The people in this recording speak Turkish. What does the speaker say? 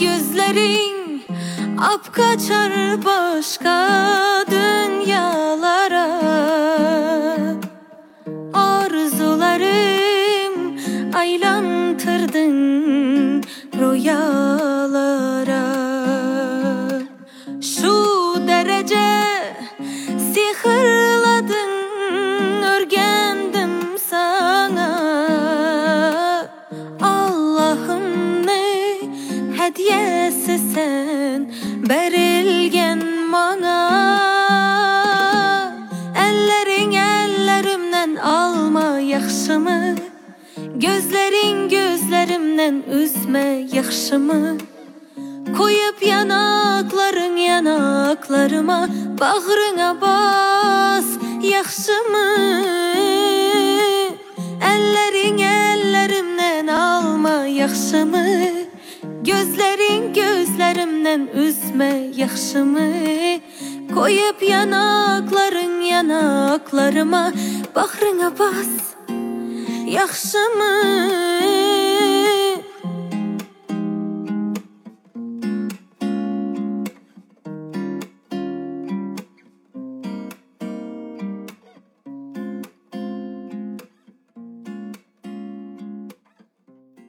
gözlerin ap kaçar başka dünyalara. Arzularım aylantırdın rüyalara. Şu derece sihirladın, örgendim sana. Allah'ım ne hediyesi sen berilgen bana. Ellerin ellerimden alma yaxşımı, gözlerin gözlerimden üzme yaxşımı. Koyup yanakların yanaklarıma, bağrına bas yaxşımı. Ellerin ellerimden alma yaxşımı, gözlerin gözlerimden üzme yaxşımı. Koyup yanakların yanaklarıma, bağrına bas yaxşımı.